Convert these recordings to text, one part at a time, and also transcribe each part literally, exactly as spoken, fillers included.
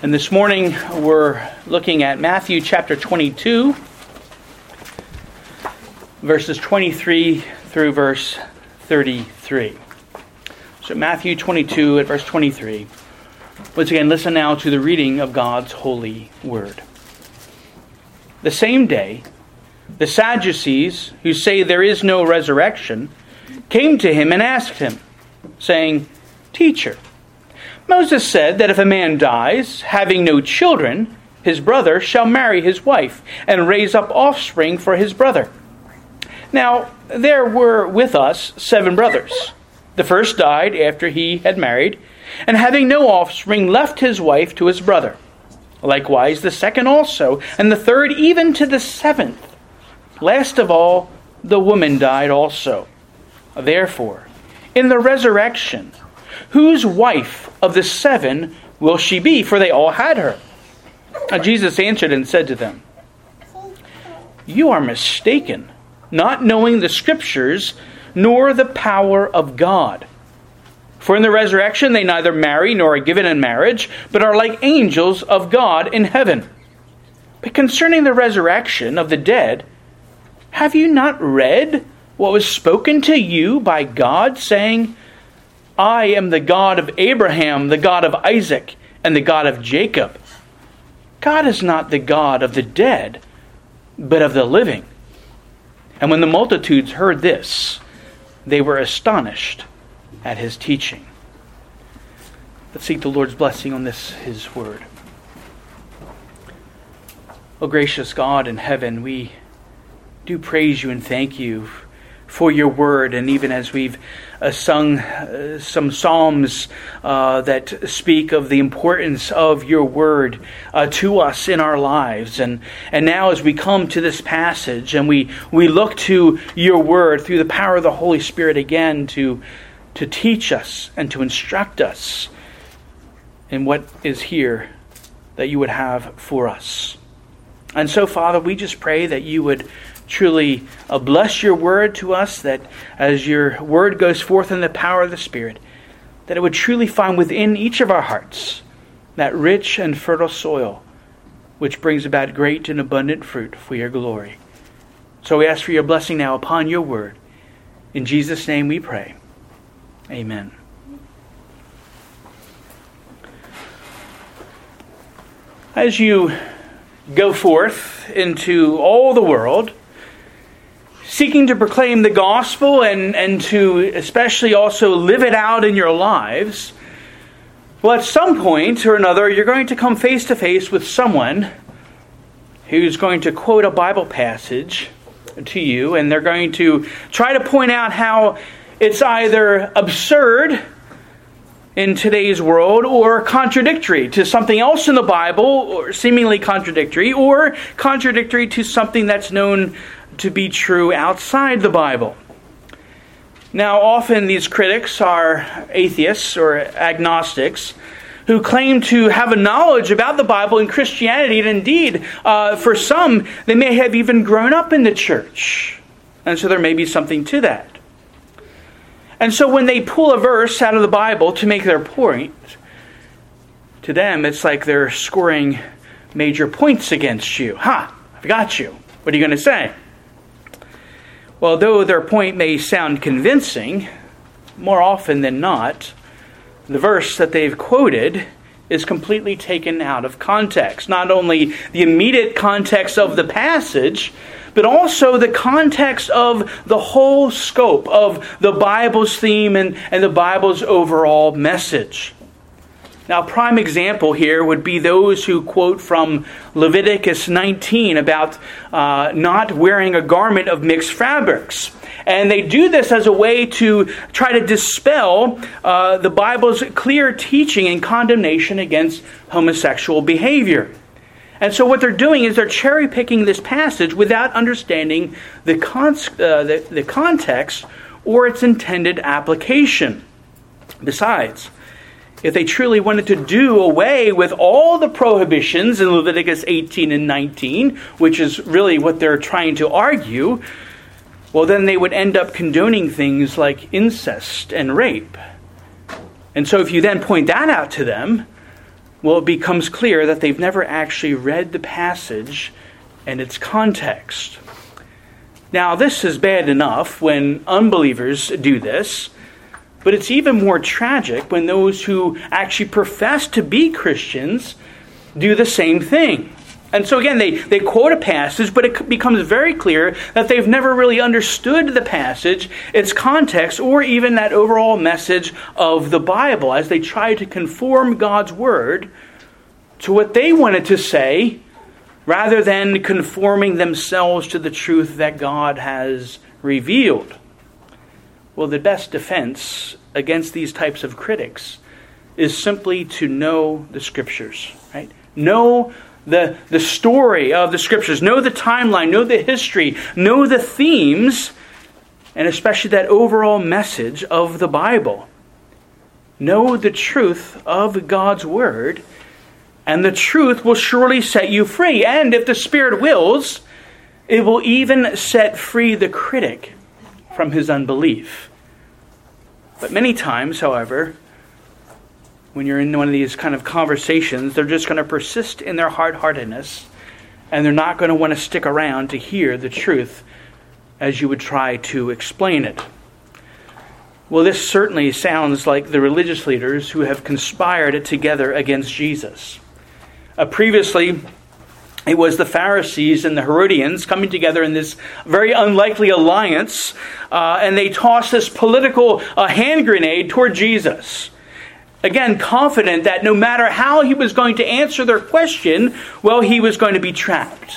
And this morning we're looking at Matthew chapter twenty-two, verses twenty-three through verse thirty-three. So Matthew twenty-two at verse twenty-three. Once again, listen now to the reading of God's holy word. The same day, the Sadducees, who say there is no resurrection, came to him and asked him, saying, "Teacher, Moses said that if a man dies, having no children, his brother shall marry his wife and raise up offspring for his brother. Now, there were with us seven brothers. The first died after he had married, and having no offspring, left his wife to his brother. Likewise, the second also, and the third even to the seventh. Last of all, the woman died also. Therefore, in the resurrection, whose wife of the seven will she be? For they all had her." Now Jesus answered and said to them, "You are mistaken, not knowing the Scriptures, nor the power of God. For in the resurrection they neither marry nor are given in marriage, but are like angels of God in heaven. But concerning the resurrection of the dead, have you not read what was spoken to you by God, saying, 'I am the God of Abraham, the God of Isaac, and the God of Jacob'? God is not the God of the dead, but of the living." And when the multitudes heard this, they were astonished at his teaching. Let's seek the Lord's blessing on this, his word. O gracious God in heaven, we do praise you and thank you for your word. And even as we've uh, sung uh, some psalms uh, that speak of the importance of your word uh, to us in our lives. And, and now as we come to this passage and we, we look to your word through the power of the Holy Spirit again to, to teach us and to instruct us in what is here that you would have for us. And so, Father, we just pray that you would truly uh, bless your word to us, that as your word goes forth in the power of the Spirit, that it would truly find within each of our hearts that rich and fertile soil which brings about great and abundant fruit for your glory. So we ask for your blessing now upon your word. In Jesus' name we pray. Amen. As you go forth into all the world, seeking to proclaim the gospel and, and to especially also live it out in your lives, well, at some point or another, you're going to come face to face with someone who's going to quote a Bible passage to you, and they're going to try to point out how it's either absurd in today's world or contradictory to something else in the Bible, or seemingly contradictory, or contradictory to something that's known to be true outside the Bible. Now, often these critics are atheists or agnostics who claim to have a knowledge about the Bible and Christianity, and indeed, uh, for some, they may have even grown up in the church. And so there may be something to that. And so when they pull a verse out of the Bible to make their point, to them it's like they're scoring major points against you. Ha! I've got you. What are you going to say? Well, though their point may sound convincing, more often than not, the verse that they've quoted is completely taken out of context. Not only the immediate context of the passage, but also the context of the whole scope of the Bible's theme and, and the Bible's overall message. Now, a prime example here would be those who quote from Leviticus nineteen about uh, not wearing a garment of mixed fabrics. And they do this as a way to try to dispel uh, the Bible's clear teaching and condemnation against homosexual behavior. And so what they're doing is they're cherry-picking this passage without understanding the, con- uh, the, the context or its intended application. Besides, if they truly wanted to do away with all the prohibitions in Leviticus eighteen and nineteen, which is really what they're trying to argue, well, then they would end up condoning things like incest and rape. And so if you then point that out to them, well, it becomes clear that they've never actually read the passage and its context. Now, this is bad enough when unbelievers do this, but it's even more tragic when those who actually profess to be Christians do the same thing. And so again, they, they quote a passage, but it becomes very clear that they've never really understood the passage, its context, or even that overall message of the Bible as they try to conform God's Word to what they wanted to say, rather than conforming themselves to the truth that God has revealed. Well, the best defense against these types of critics is simply to know the Scriptures, right? Know the, the story of the Scriptures, know the timeline, know the history, know the themes, and especially that overall message of the Bible. Know the truth of God's Word, and the truth will surely set you free. And if the Spirit wills, it will even set free the critic from his unbelief. But many times, however, when you're in one of these kind of conversations, they're just going to persist in their hard-heartedness, and they're not going to want to stick around to hear the truth as you would try to explain it. Well, this certainly sounds like the religious leaders who have conspired together against Jesus. Uh, previously, it was the Pharisees and the Herodians coming together in this very unlikely alliance, uh, and they tossed this political uh, hand grenade toward Jesus. Again, confident that no matter how he was going to answer their question, well, he was going to be trapped.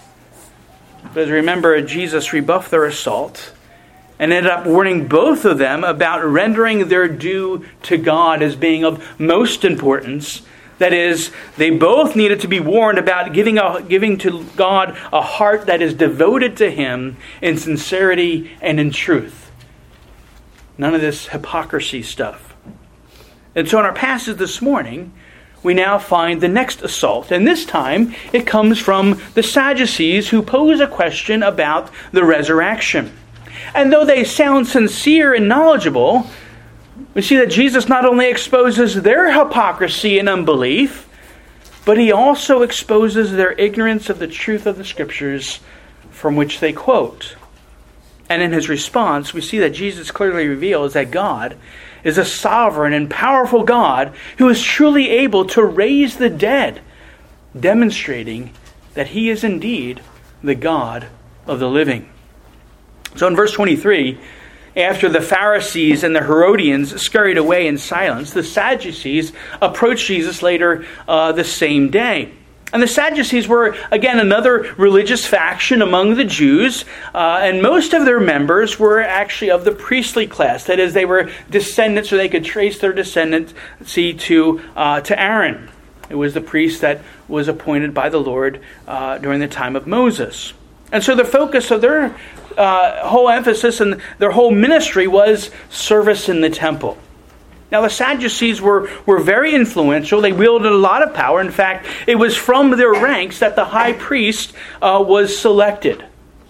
But remember, Jesus rebuffed their assault and ended up warning both of them about rendering their due to God as being of most importance. That is, they both needed to be warned about giving a, giving to God a heart that is devoted to Him in sincerity and in truth. None of this hypocrisy stuff. And so in our passage this morning, we now find the next assault. And this time, it comes from the Sadducees who pose a question about the resurrection. And though they sound sincere and knowledgeable, we see that Jesus not only exposes their hypocrisy and unbelief, but he also exposes their ignorance of the truth of the Scriptures from which they quote. And in his response, we see that Jesus clearly reveals that God is a sovereign and powerful God who is truly able to raise the dead, demonstrating that he is indeed the God of the living. So in verse twenty-three, after the Pharisees and the Herodians scurried away in silence, the Sadducees approached Jesus later uh, the same day. And the Sadducees were, again, another religious faction among the Jews, uh, and most of their members were actually of the priestly class. That is, they were descendants, or they could trace their descendancy to, uh, to Aaron. It was the priest that was appointed by the Lord uh, during the time of Moses. And so the focus of their uh, whole emphasis and their whole ministry was service in the temple. Now, the Sadducees were, were very influential. They wielded a lot of power. In fact, it was from their ranks that the high priest uh, was selected.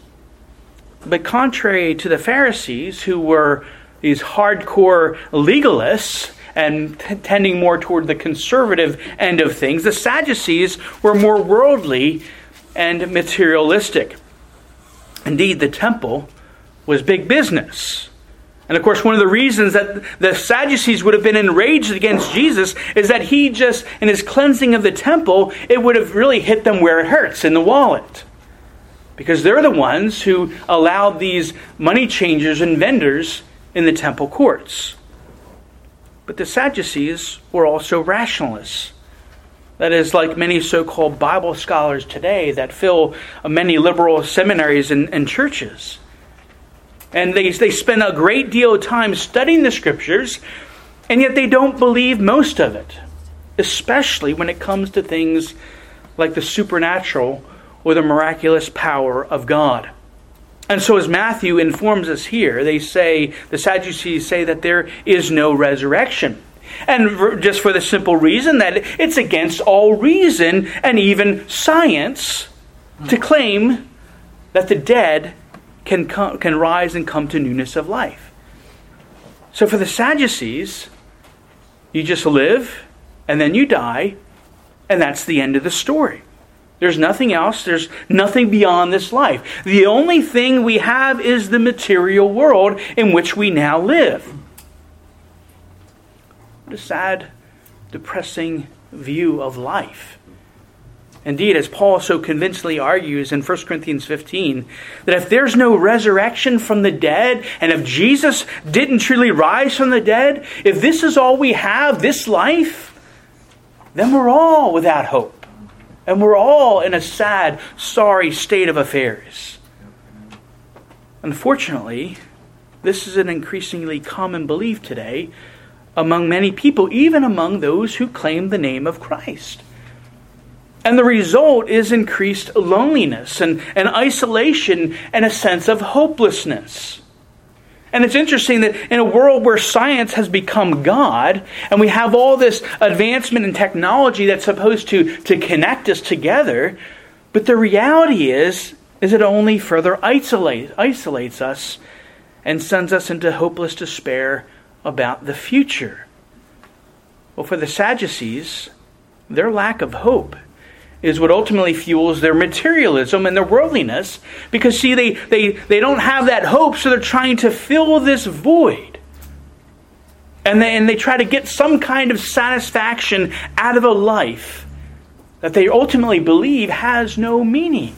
But contrary to the Pharisees, who were these hardcore legalists and t- tending more toward the conservative end of things, the Sadducees were more worldly and materialistic. Indeed, the temple was big business. And of course, one of the reasons that the Sadducees would have been enraged against Jesus is that he just, in his cleansing of the temple, it would have really hit them where it hurts, in the wallet. Because they're the ones who allowed these money changers and vendors in the temple courts. But the Sadducees were also rationalists. That is, like many so-called Bible scholars today that fill many liberal seminaries and, and churches. And they, they spend a great deal of time studying the Scriptures, and yet they don't believe most of it, especially when it comes to things like the supernatural or the miraculous power of God. And so as Matthew informs us here, they say, the Sadducees say that there is no resurrection. And just for the simple reason that it's against all reason and even science to claim that the dead can come, can rise and come to newness of life. So for the Sadducees, you just live and then you die And that's the end of the story. There's nothing else. There's nothing beyond this life. The only thing we have is the material world in which we now live. What a sad, depressing view of life. Indeed, as Paul so convincingly argues in First Corinthians fifteen, that if there's no resurrection from the dead, and if Jesus didn't truly rise from the dead, if this is all we have, this life, then we're all without hope. And we're all in a sad, sorry state of affairs. Unfortunately, this is an increasingly common belief today among many people, even among those who claim the name of Christ. And the result is increased loneliness and, and isolation and a sense of hopelessness. And it's interesting that in a world where science has become God, and we have all this advancement in technology that's supposed to, to connect us together, but the reality is, is it only further isolate, isolates us and sends us into hopeless despair about the future. Well, for the Sadducees, their lack of hope is what ultimately fuels their materialism and their worldliness. Because, see, they, they, they don't have that hope, so they're trying to fill this void. And they, and they try to get some kind of satisfaction out of a life that they ultimately believe has no meaning.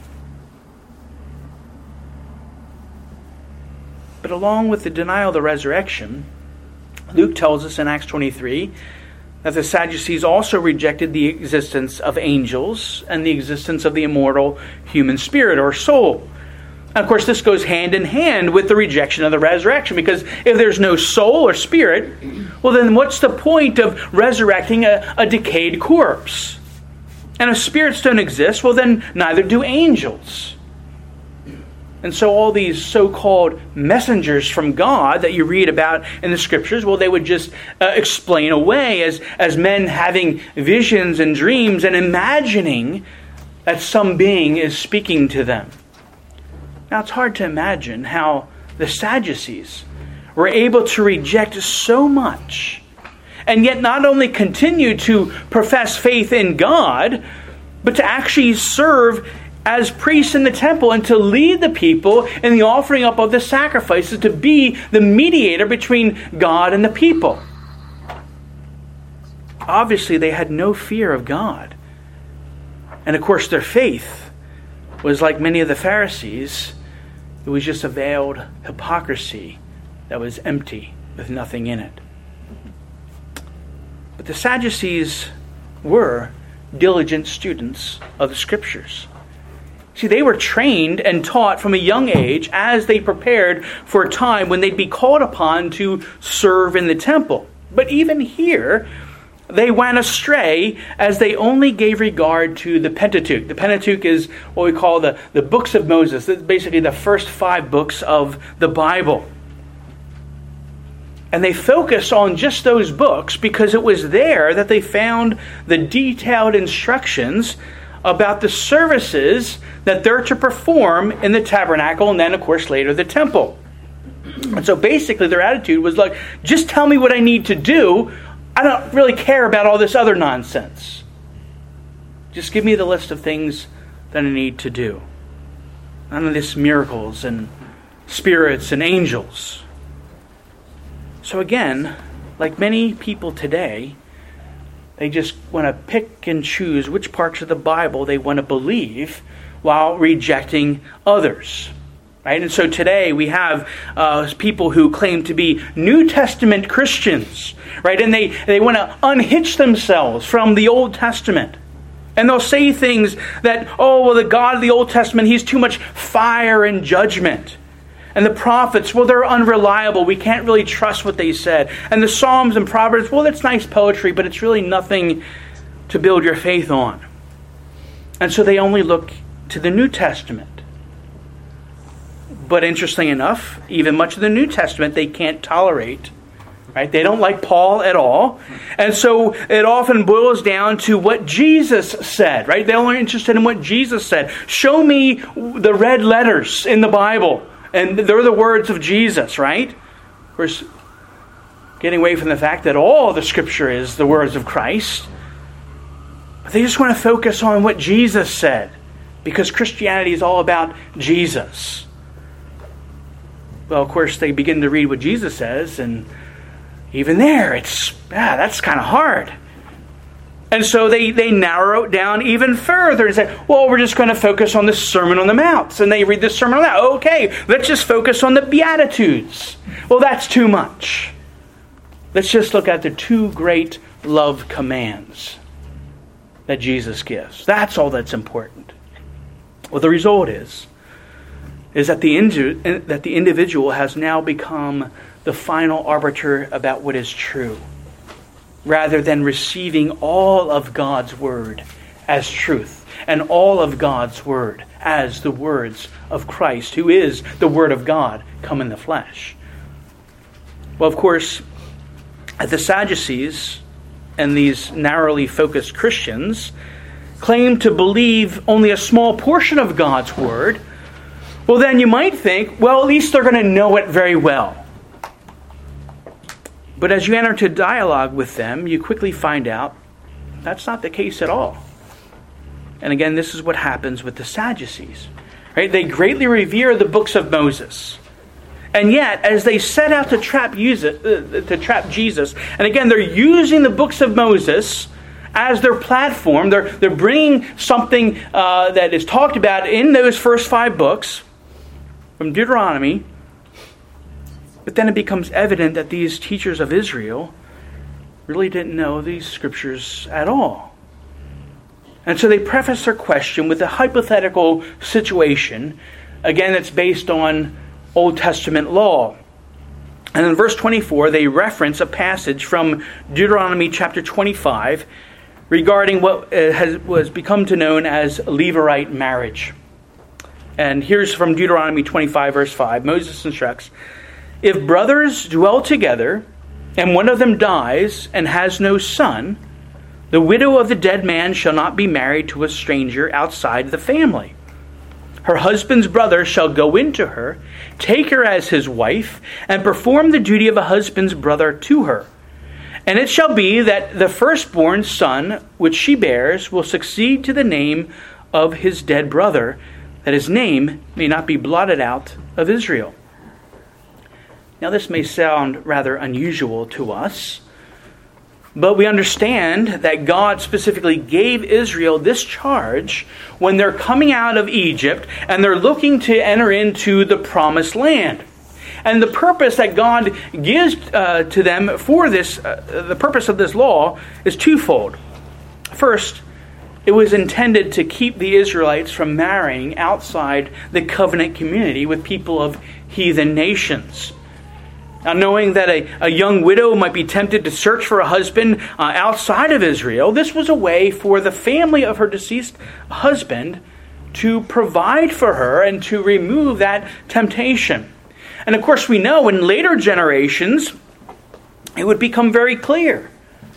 But along with the denial of the resurrection, Luke tells us in Acts twenty-three that the Sadducees also rejected the existence of angels and the existence of the immortal human spirit or soul. And of course, this goes hand in hand with the rejection of the resurrection, because if there's no soul or spirit, well then what's the point of resurrecting a, a decayed corpse? And if spirits don't exist, well then neither do angels. And so all these so-called messengers from God that you read about in the Scriptures, well, they would just uh, explain away as, as men having visions and dreams and imagining that some being is speaking to them. Now, it's hard to imagine how the Sadducees were able to reject so much and yet not only continue to profess faith in God, but to actually serve as priests in the temple and to lead the people in the offering up of the sacrifices, to be the mediator between God and the people. Obviously, they had no fear of God. And of course, their faith was like many of the Pharisees. It was just a veiled hypocrisy that was empty with nothing in it. But the Sadducees were diligent students of the Scriptures. See, they were trained and taught from a young age as they prepared for a time when they'd be called upon to serve in the temple. But even here, they went astray as they only gave regard to the Pentateuch. The Pentateuch is what we call the, the books of Moses. It's basically the first five books of the Bible. And they focused on just those books because it was there that they found the detailed instructions about the services that they're to perform in the tabernacle and then, of course, later the temple. And so basically their attitude was like, just tell me what I need to do. I don't really care about all this other nonsense. Just give me the list of things that I need to do. None of this miracles and spirits and angels. So again, like many people today, they just want to pick and choose which parts of the Bible they want to believe while rejecting others. Right? And so today we have uh, people who claim to be New Testament Christians. Right? And they, they want to unhitch themselves from the Old Testament. And they'll say things that, oh, well, the God of the Old Testament, He's too much fire and judgment. And the prophets, well, they're unreliable. We can't really trust what they said. And the Psalms and Proverbs, well, that's nice poetry, but it's really nothing to build your faith on. And so they only look to the New Testament. But interestingly enough, even much of the New Testament they can't tolerate. Right? They don't like Paul at all. And so it often boils down to what Jesus said. Right? They're only interested in what Jesus said. Show me the red letters in the Bible. And they're the words of Jesus, right? Of course, getting away from the fact that all the Scripture is the words of Christ. They just want to focus on what Jesus said, because Christianity is all about Jesus. Well, of course, they begin to read what Jesus says, and even there, it's, ah, that's kind of hard. And so they, they narrow it down even further and say, well, we're just going to focus on the Sermon on the Mount. And they read the Sermon on the Mount. Okay, let's just focus on the Beatitudes. Well, that's too much. Let's just look at the two great love commands that Jesus gives. That's all that's important. Well, the result is, is that the, indi- that the individual has now become the final arbiter about what is true, rather than receiving all of God's word as truth, and all of God's word as the words of Christ, who is the Word of God come in the flesh. Well, of course, the Sadducees and these narrowly focused Christians claim to believe only a small portion of God's word. Well, then you might think, well, at least they're going to know it very well. But as you enter into dialogue with them, you quickly find out that's not the case at all. And again, this is what happens with the Sadducees. Right? They greatly revere the books of Moses. And yet, as they set out to trap, use it, uh, to trap Jesus, and again, they're using the books of Moses as their platform. They're, they're bringing something uh, that is talked about in those first five books from Deuteronomy. But then it becomes evident that these teachers of Israel really didn't know these scriptures at all. And so they preface their question with a hypothetical situation. Again, it's based on Old Testament law. And in verse twenty-four, they reference a passage from Deuteronomy chapter twenty-five regarding what has was become to known as Levirate marriage. And here's from Deuteronomy twenty-five, verse five. Moses instructs, "If brothers dwell together, and one of them dies and has no son, the widow of the dead man shall not be married to a stranger outside the family. Her husband's brother shall go into her, take her as his wife, and perform the duty of a husband's brother to her. And it shall be that the firstborn son which she bears will succeed to the name of his dead brother, that his name may not be blotted out of Israel." Now this may sound rather unusual to us, but we understand that God specifically gave Israel this charge when they're coming out of Egypt and they're looking to enter into the promised land. And the purpose that God gives uh, to them for this, uh, the purpose of this law is twofold. First, it was intended to keep the Israelites from marrying outside the covenant community with people of heathen nations. Now, knowing that a, a young widow might be tempted to search for a husband uh, outside of Israel, this was a way for the family of her deceased husband to provide for her and to remove that temptation. And of course, we know in later generations, it would become very clear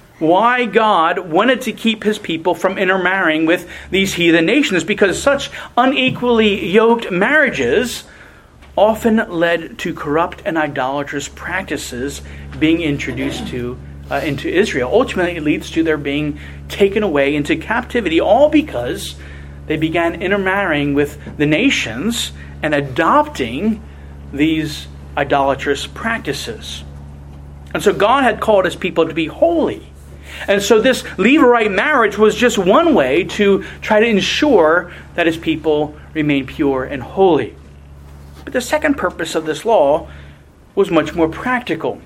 why God wanted to keep his people from intermarrying with these heathen nations, because such unequally yoked marriages often led to corrupt and idolatrous practices being introduced to uh, into Israel. Ultimately, it leads to their being taken away into captivity, all because they began intermarrying with the nations and adopting these idolatrous practices. And so God had called his people to be holy. And so this Levirate marriage was just one way to try to ensure that his people remain pure and holy. But the second purpose of this law was much more practical,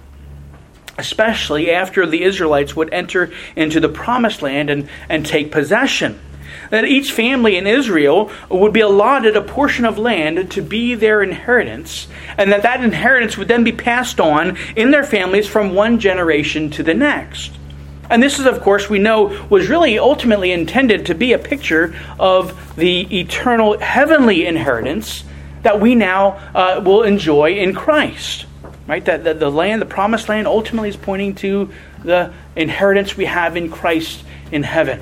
especially after the Israelites would enter into the promised land and, and take possession. That each family in Israel would be allotted a portion of land to be their inheritance, and that that inheritance would then be passed on in their families from one generation to the next. And this is, of course, we know, was really ultimately intended to be a picture of the eternal heavenly inheritance that we now uh, will enjoy in Christ. Right? That the, the land, the promised land, ultimately is pointing to the inheritance we have in Christ in heaven.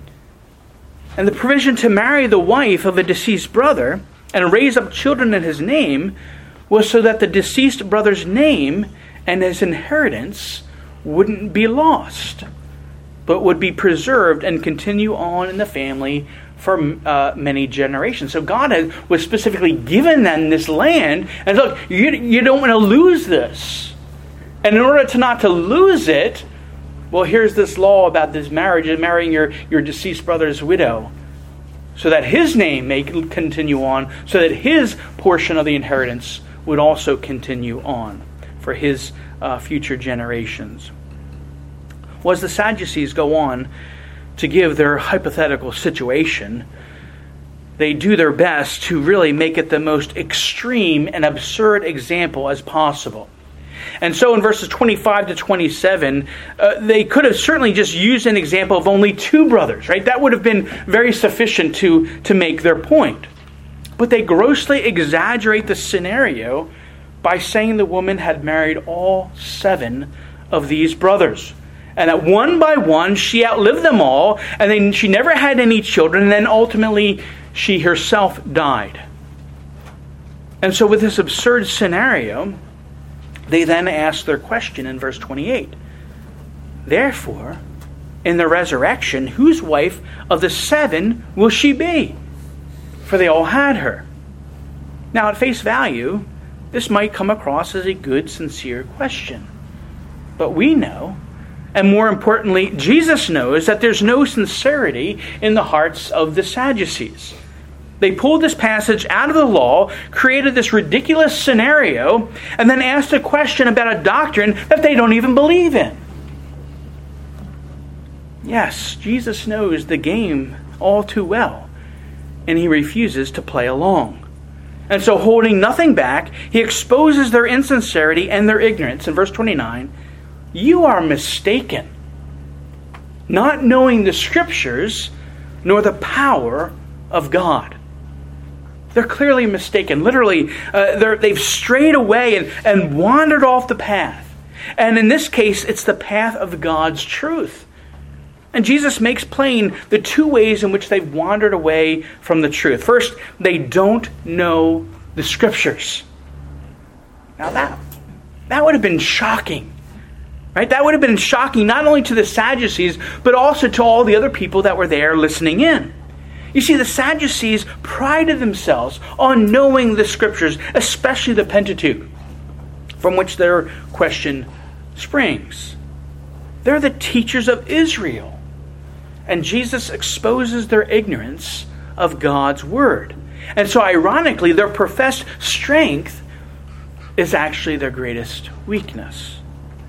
And the provision to marry the wife of a deceased brother and raise up children in his name was so that the deceased brother's name and his inheritance wouldn't be lost. but would be preserved and continue on in the family for uh, many generations. So God has, was specifically given them this land. And look, you, you don't want to lose this. And in order to not to lose it, well, here's this law about this marriage, marrying your, your deceased brother's widow, so that his name may continue on, so that his portion of the inheritance would also continue on for his uh, future generations. Well, as the Sadducees go on to give their hypothetical situation, they do their best to really make it the most extreme and absurd example as possible. And so in verses twenty-five to twenty-seven, uh, they could have certainly just used an example of only two brothers, right? That would have been very sufficient to, to make their point. But they grossly exaggerate the scenario by saying the woman had married all seven of these brothers. And that one by one, she outlived them all, and then she never had any children, and then ultimately she herself died. And so with this absurd scenario, they then ask their question in verse twenty-eight. Therefore, in the resurrection, whose wife of the seven will she be? For they all had her. Now, at face value, this might come across as a good, sincere question. But we know, and more importantly, Jesus knows, that there's no sincerity in the hearts of the Sadducees. They pulled this passage out of the law, created this ridiculous scenario, and then asked a question about a doctrine that they don't even believe in. Yes, Jesus knows the game all too well, and he refuses to play along. And so, holding nothing back, he exposes their insincerity and their ignorance. In verse twenty-nine, you are mistaken, not knowing the Scriptures nor the power of God. They're clearly mistaken. Literally, uh, they're, they've strayed away and, and wandered off the path. And in this case, it's the path of God's truth. And Jesus makes plain the two ways in which they've wandered away from the truth. First, they don't know the Scriptures. Now that, that would have been shocking. Right? That would have been shocking not only to the Sadducees, but also to all the other people that were there listening in. You see, the Sadducees prided themselves on knowing the Scriptures, especially the Pentateuch, from which their question springs. They're the teachers of Israel. And Jesus exposes their ignorance of God's Word. And so, ironically, their professed strength is actually their greatest weakness.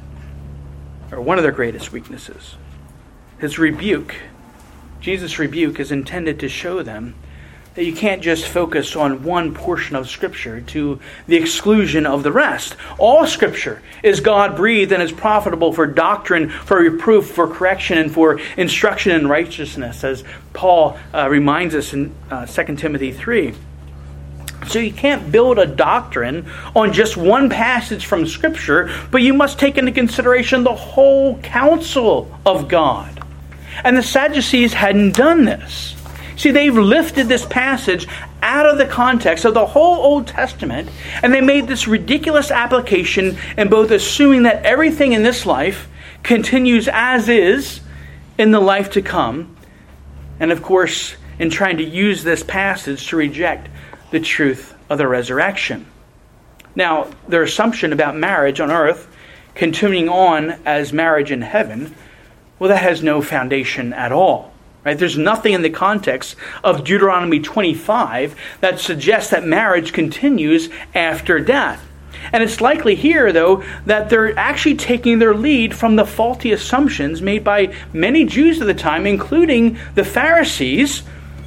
Or one of their greatest weaknesses. His rebuke, Jesus' rebuke, is intended to show them that you can't just focus on one portion of Scripture to the exclusion of the rest. All Scripture is God-breathed and is profitable for doctrine, for reproof, for correction, and for instruction in righteousness, as Paul uh, reminds us in uh, Second Timothy three. So you can't build a doctrine on just one passage from Scripture, but you must take into consideration the whole counsel of God. And the Sadducees hadn't done this. See, they've lifted this passage out of the context of the whole Old Testament, and they made this ridiculous application in both assuming that everything in this life continues as is in the life to come, and of course, in trying to use this passage to reject the truth of the resurrection. Now, their assumption about marriage on earth continuing on as marriage in heaven, well, that has no foundation at all. Right? There's nothing in the context of Deuteronomy twenty-five that suggests that marriage continues after death. And it's likely here, though, that they're actually taking their lead from the faulty assumptions made by many Jews of the time, including the Pharisees,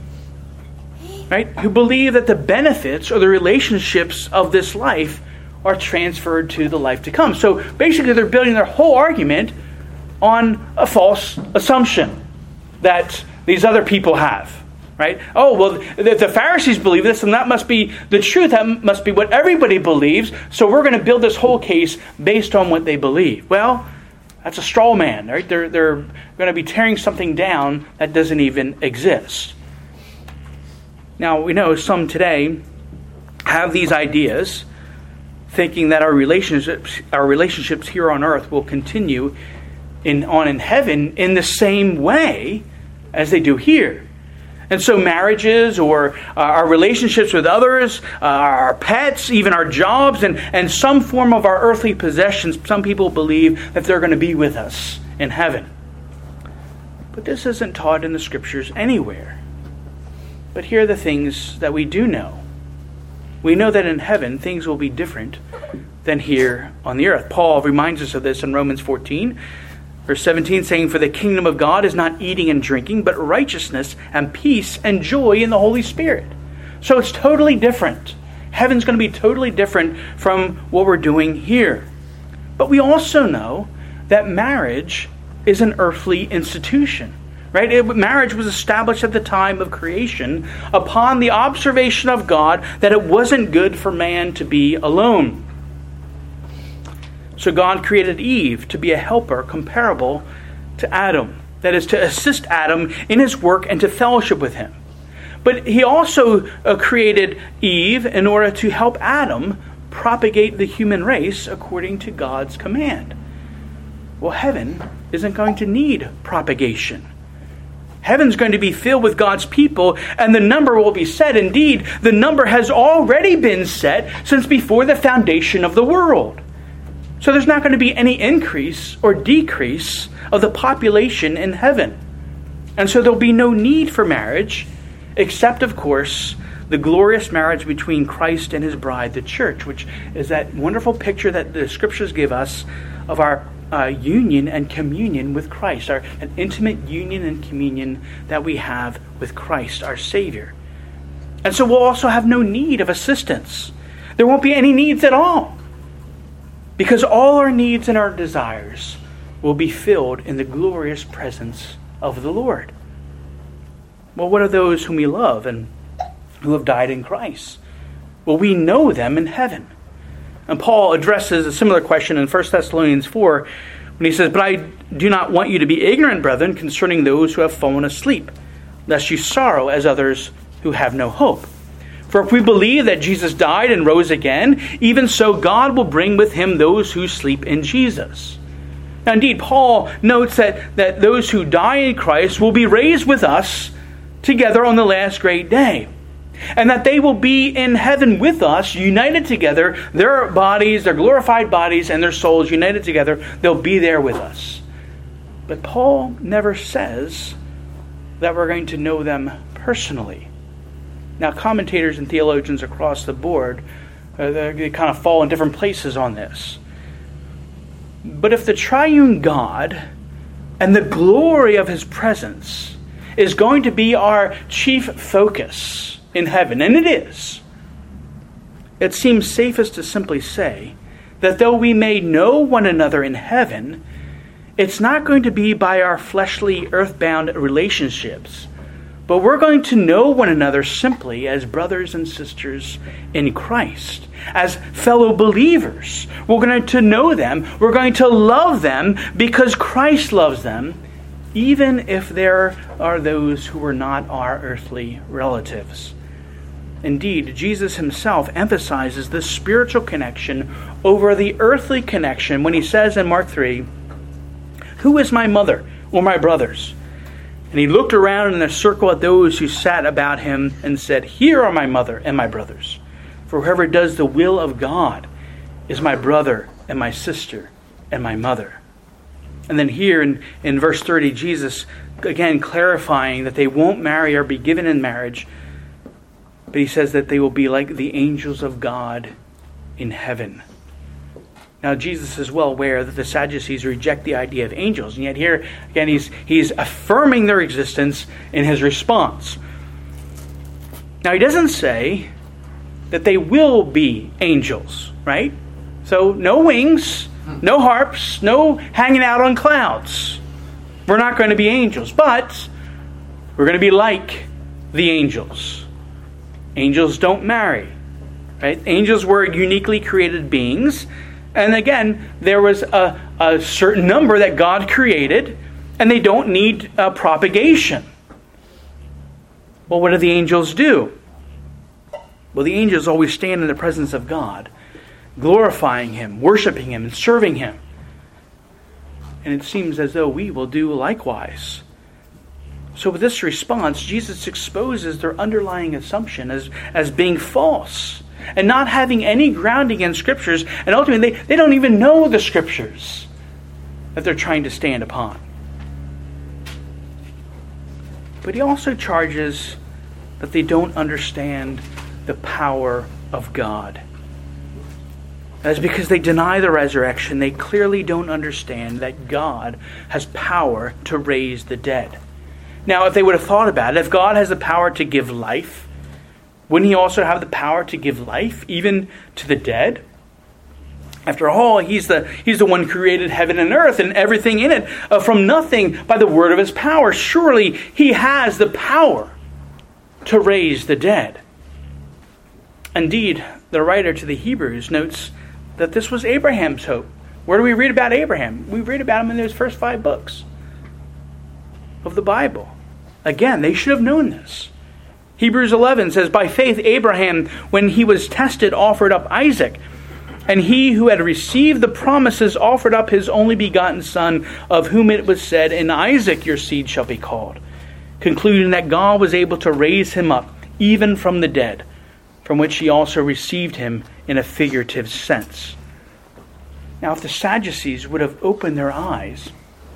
right, who believe that the benefits or the relationships of this life are transferred to the life to come. So basically, they're building their whole argument on a false assumption that these other people have, right? Oh, well, if the Pharisees believe this, then that must be the truth. That must be what everybody believes. So we're going to build this whole case based on what they believe. Well, that's a straw man, right? They're, they're going to be tearing something down that doesn't even exist. Now, we know some today have these ideas, thinking that our relationships, our relationships here on earth will continue in on in heaven in the same way as they do here. And so marriages or uh, our relationships with others, uh, our pets, even our jobs, and, and some form of our earthly possessions, some people believe that they're going to be with us in heaven. But this isn't taught in the Scriptures anywhere. But here are the things that we do know. We know that in heaven things will be different than here on the earth. Paul reminds us of this in Romans fourteen. Verse seventeen, saying, "For the kingdom of God is not eating and drinking, but righteousness and peace and joy in the Holy Spirit." So it's totally different. Heaven's going to be totally different from what we're doing here. But we also know that marriage is an earthly institution. Right? It, marriage was established at the time of creation upon the observation of God that it wasn't good for man to be alone. So God created Eve to be a helper comparable to Adam. That is, to assist Adam in his work and to fellowship with him. But he also uh, created Eve in order to help Adam propagate the human race according to God's command. Well, heaven isn't going to need propagation. Heaven's going to be filled with God's people, and the number will be set. Indeed, the number has already been set since before the foundation of the world. So there's not going to be any increase or decrease of the population in heaven. And so there'll be no need for marriage, except, of course, the glorious marriage between Christ and his bride, the church, which is that wonderful picture that the Scriptures give us of our uh, union and communion with Christ, our an intimate union and communion that we have with Christ, our Savior. And so we'll also have no need of assistance. There won't be any needs at all. Because all our needs and our desires will be filled in the glorious presence of the Lord. Well, what are those whom we love and who have died in Christ? Well, we know them in heaven. And Paul addresses a similar question in First Thessalonians four when he says, "But I do not want you to be ignorant, brethren, concerning those who have fallen asleep, lest you sorrow as others who have no hope. For if we believe that Jesus died and rose again, even so God will bring with him those who sleep in Jesus." Now indeed, Paul notes that, that those who die in Christ will be raised with us together on the last great day. And that they will be in heaven with us, united together, their bodies, their glorified bodies, and their souls united together. They'll be there with us. But Paul never says that we're going to know them personally. Now, commentators and theologians across the board, uh, they kind of fall in different places on this. But if the triune God and the glory of his presence is going to be our chief focus in heaven, and it is, it seems safest to simply say that though we may know one another in heaven, it's not going to be by our fleshly, earthbound relationships, but we're going to know one another simply as brothers and sisters in Christ, as fellow believers. We're going to know them. We're going to love them because Christ loves them, even if there are those who are not our earthly relatives. Indeed, Jesus himself emphasizes the spiritual connection over the earthly connection when he says in Mark three, "Who is my mother or my brothers?" And he looked around in a circle at those who sat about him and said, "Here are my mother and my brothers. For whoever does the will of God is my brother and my sister and my mother." And then here in, in verse thirty, Jesus again clarifying that they won't marry or be given in marriage, but he says that they will be like the angels of God in heaven. Now, Jesus is well aware that the Sadducees reject the idea of angels, and yet here, again, he's, he's affirming their existence in his response. Now, he doesn't say that they will be angels, right? So, no wings, no harps, no hanging out on clouds. We're not going to be angels, but we're going to be like the angels. Angels don't marry, right? Angels were uniquely created beings. And again, there was a, a certain number that God created, and they don't need uh, propagation. Well, what do the angels do? Well, the angels always stand in the presence of God, glorifying him, worshiping him, and serving him. And it seems as though we will do likewise. So with this response, Jesus exposes their underlying assumption as, as being false and not having any grounding in Scriptures. And ultimately, they, they don't even know the Scriptures that they're trying to stand upon. But he also charges that they don't understand the power of God. That's because they deny the resurrection. They clearly don't understand that God has power to raise the dead. Now, if they would have thought about it, if God has the power to give life, wouldn't he also have the power to give life even to the dead? After all, he's the, he's the one who created heaven and earth and everything in it uh, from nothing by the word of his power. Surely he has the power to raise the dead. Indeed, the writer to the Hebrews notes that this was Abraham's hope. Where do we read about Abraham? We read about him in those first five books of the Bible. Again, they should have known this. Hebrews eleven says, by faith Abraham, when he was tested, offered up Isaac. And he who had received the promises offered up his only begotten son, of whom it was said, in Isaac your seed shall be called. Concluding that God was able to raise him up, even from the dead, from which he also received him in a figurative sense. Now, if the Sadducees would have opened their eyes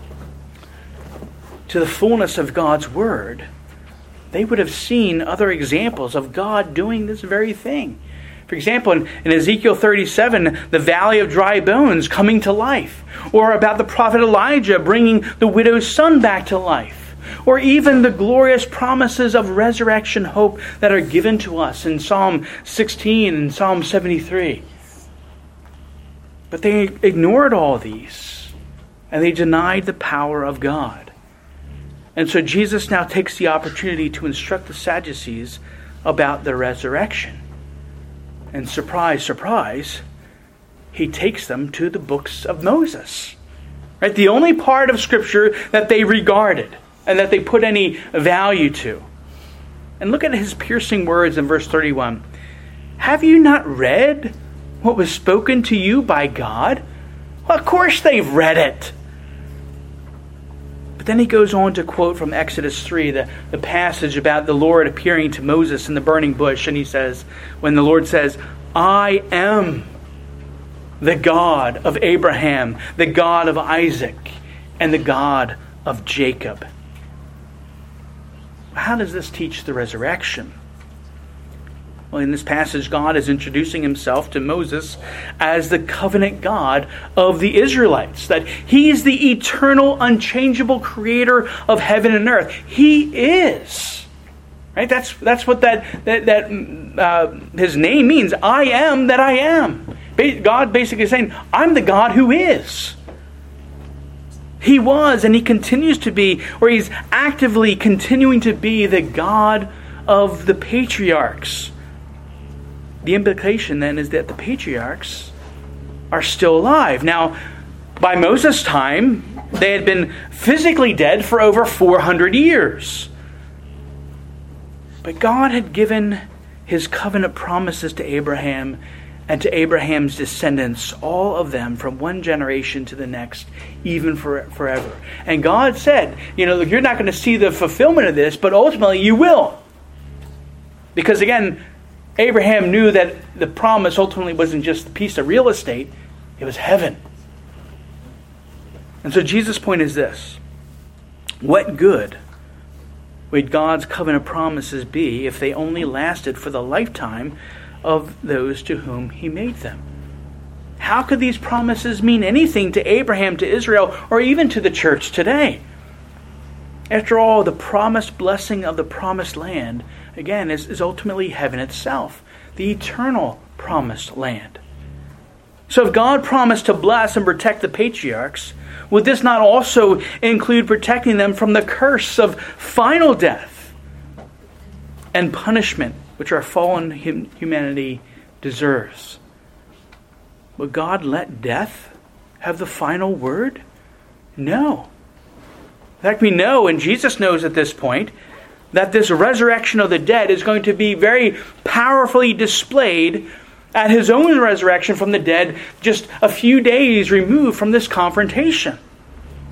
to the fullness of God's word, they would have seen other examples of God doing this very thing. For example, in, in Ezekiel thirty-seven, the valley of dry bones coming to life. Or about the prophet Elijah bringing the widow's son back to life. Or even the glorious promises of resurrection hope that are given to us in Psalm sixteen and Psalm seventy-three. But they ignored all these, and they denied the power of God. And so Jesus now takes the opportunity to instruct the Sadducees about the resurrection. And surprise, surprise, he takes them to the books of Moses. Right? The only part of Scripture that they regarded and that they put any value to. And look at his piercing words in verse thirty-one. Have you not read what was spoken to you by God? Well, of course they've read it. But then he goes on to quote from Exodus three, the, the passage about the Lord appearing to Moses in the burning bush. And he says, when the Lord says, I am the God of Abraham, the God of Isaac, and the God of Jacob. How does this teach the resurrection? Well, in this passage, God is introducing himself to Moses as the covenant God of the Israelites. That he's the eternal, unchangeable creator of heaven and earth. He is. Right? That's that's what that that, that uh, his name means. I am that I am. God basically saying, I'm the God who is. He was and he continues to be, or he's actively continuing to be, the God of the patriarchs. The implication then is that the patriarchs are still alive. Now, by Moses' time, they had been physically dead for over four hundred years. But God had given his covenant promises to Abraham and to Abraham's descendants, all of them from one generation to the next, even for, forever. And God said, you know, you're not going to see the fulfillment of this, but ultimately you will. Because again, Abraham knew that the promise ultimately wasn't just a piece of real estate, it was heaven. And so Jesus' point is this. What good would God's covenant promises be if they only lasted for the lifetime of those to whom he made them? How could these promises mean anything to Abraham, to Israel, or even to the church today? After all, the promised blessing of the promised land, again, is, is ultimately heaven itself, the eternal promised land. So if God promised to bless and protect the patriarchs, would this not also include protecting them from the curse of final death and punishment which our fallen hum- humanity deserves? Would God let death have the final word? No. In fact, we know, and Jesus knows at this point, that this resurrection of the dead is going to be very powerfully displayed at his own resurrection from the dead, just a few days removed from this confrontation.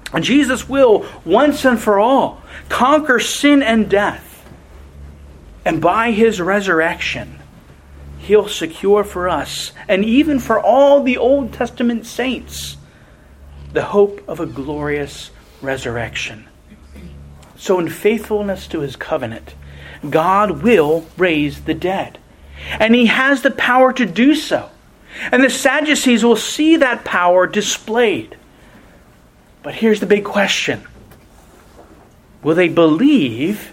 And Jesus will, once and for all, conquer sin and death. And by His resurrection, He'll secure for us, and even for all the Old Testament saints, the hope of a glorious resurrection. So in faithfulness to His covenant, God will raise the dead. And He has the power to do so. And the Sadducees will see that power displayed. But here's the big question. Will they believe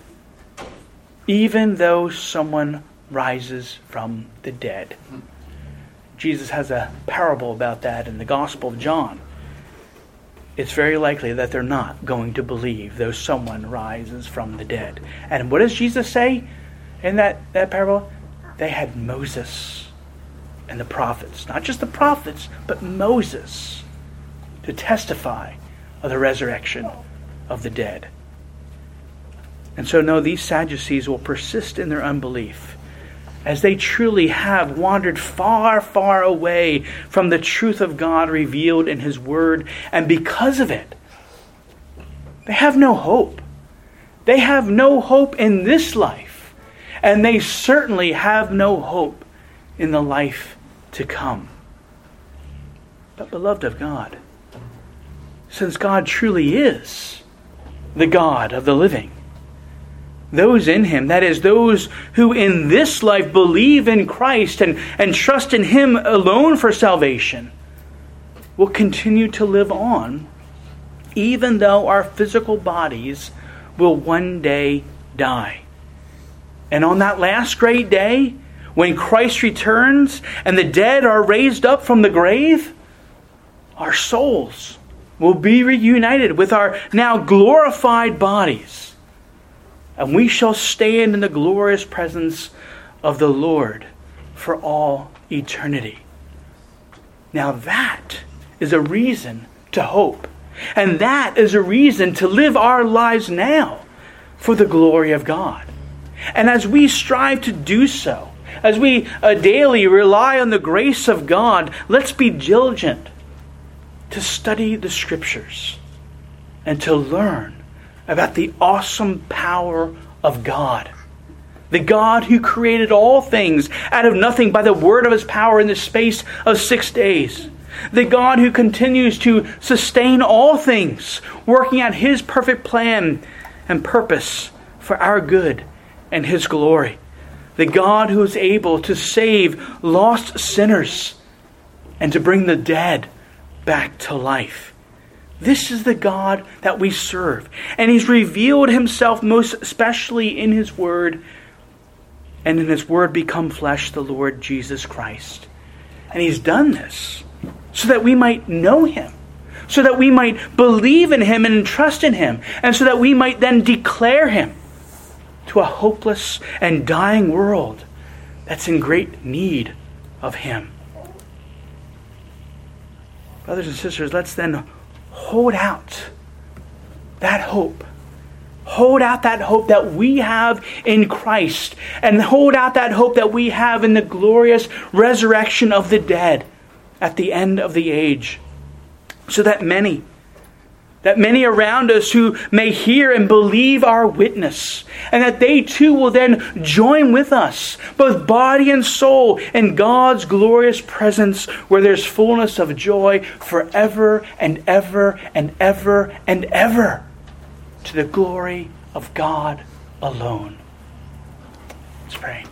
even though someone rises from the dead? Jesus has a parable about that in the Gospel of John. It's very likely that they're not going to believe though someone rises from the dead. And what does Jesus say in that, that parable? They had Moses and the prophets. Not just the prophets, but Moses to testify of the resurrection of the dead. And so no, these Sadducees will persist in their unbelief, as they truly have wandered far, far away from the truth of God revealed in His Word. And because of it, they have no hope. They have no hope in this life. And they certainly have no hope in the life to come. But beloved of God, since God truly is the God of the living, those in Him, that is, those who in this life believe in Christ and, and trust in Him alone for salvation, will continue to live on, even though our physical bodies will one day die. And on that last great day, when Christ returns and the dead are raised up from the grave, our souls will be reunited with our now glorified bodies. And we shall stand in the glorious presence of the Lord for all eternity. Now that is a reason to hope. And that is a reason to live our lives now for the glory of God. And as we strive to do so, as we uh, daily rely on the grace of God, let's be diligent to study the Scriptures and to learn about the awesome power of God. The God who created all things out of nothing by the word of His power in the space of six days. The God who continues to sustain all things, working out His perfect plan and purpose for our good and His glory. The God who is able to save lost sinners and to bring the dead back to life. This is the God that we serve. And He's revealed Himself most especially in His Word. And in His Word become flesh, the Lord Jesus Christ. And He's done this so that we might know Him. So that we might believe in Him and trust in Him. And so that we might then declare Him to a hopeless and dying world that's in great need of Him. Brothers and sisters, let's then hold out that hope. Hold out that hope that we have in Christ. And hold out that hope that we have in the glorious resurrection of the dead at the end of the age. So that many, that many around us who may hear and believe our witness, and that they too will then join with us, both body and soul, in God's glorious presence where there's fullness of joy forever and ever and ever and ever, to the glory of God alone. Let's pray.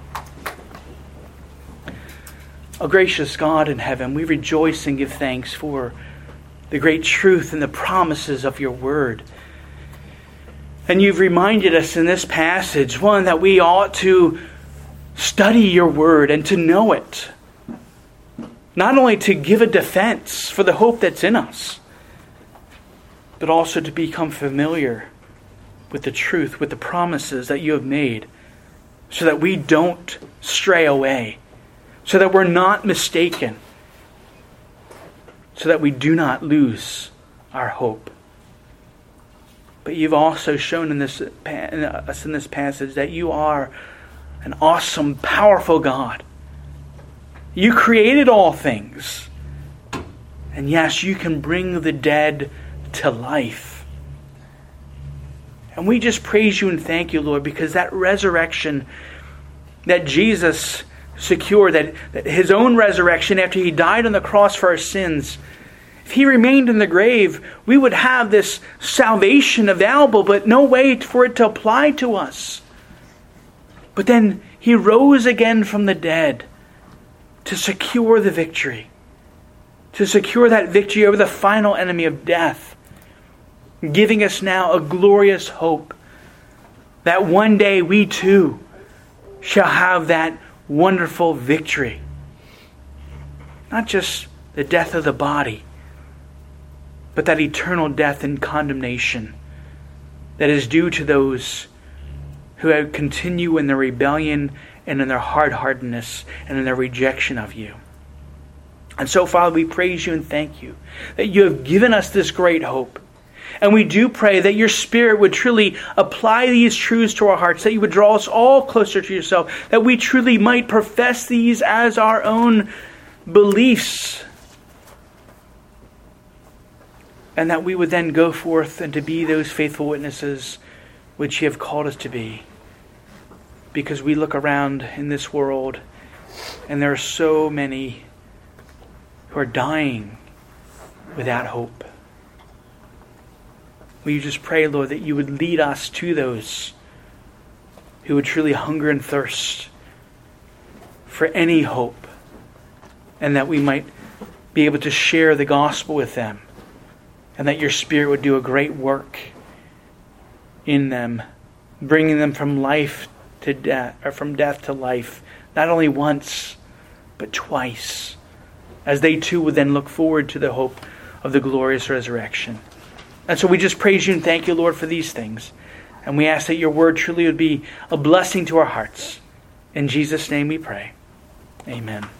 O gracious God in heaven, we rejoice and give thanks for the great truth and the promises of your word. And you've reminded us in this passage, one, that we ought to study your word and to know it. Not only to give a defense for the hope that's in us, but also to become familiar with the truth, with the promises that you have made, so that we don't stray away, so that we're not mistaken, so that we do not lose our hope. But you've also shown in this us in this passage that you are an awesome, powerful God. You created all things. And yes, you can bring the dead to life. And we just praise you and thank you, Lord, because that resurrection that Jesus secured, that, that his own resurrection after he died on the cross for our sins, if he remained in the grave, we would have this salvation available, but no way for it to apply to us. But then he rose again from the dead to secure the victory, to secure that victory over the final enemy of death, giving us now a glorious hope that one day we too shall have that wonderful victory. Not just the death of the body, but that eternal death and condemnation that is due to those who have continue in their rebellion and in their hard-heartedness and in their rejection of you. And so, Father, we praise you and thank you that you have given us this great hope. And we do pray that your Spirit would truly apply these truths to our hearts, that you would draw us all closer to yourself, that we truly might profess these as our own beliefs, and that we would then go forth and to be those faithful witnesses which you have called us to be. Because we look around in this world and there are so many who are dying without hope. We just pray, Lord, that you would lead us to those who would truly hunger and thirst for any hope, and that we might be able to share the gospel with them, and that your Spirit would do a great work in them, bringing them from life to death, or from death to life, not only once, but twice, as they too would then look forward to the hope of the glorious resurrection. And so we just praise you and thank you, Lord, for these things. And we ask that your word truly would be a blessing to our hearts. In Jesus' name we pray. Amen.